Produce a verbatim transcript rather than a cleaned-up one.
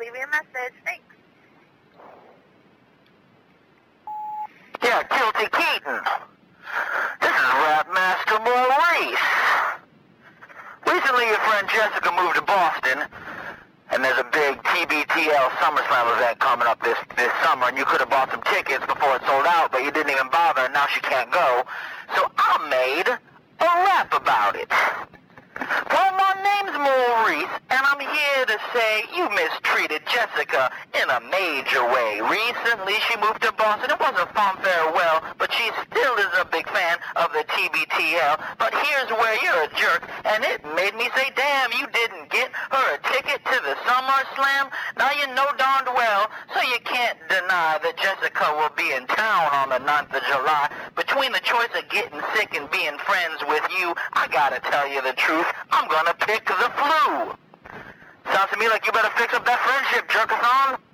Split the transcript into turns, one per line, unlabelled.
leave me a message. Thanks.
Yeah, Guilty Keaton. This is Rap Master Maurice. Recently, your friend Jessica moved to Boston, and there's a big T B T L SummerSlam event coming up this, this summer, and you could have bought some tickets before it sold out, but you didn't even bother, and now she can't go. So I made a rap about it. Well, my name's Maurice, and I'm here to say you mistreated Jessica in a major way. Recently, she moved to Boston. It wasn't fun farewell, but she still is a big fan of the T B T L. But here's where you're a jerk, and it made me say, damn, you didn't get her a ticket to the SummerSlam? Now you know darned well, so you can't deny that Jessica will be in town on the ninth of July. Between the choice of getting sick and being friends with you, I gotta tell you the truth. I'm gonna pick the flu. Sounds to me like you better fix up that friendship, jerkathon.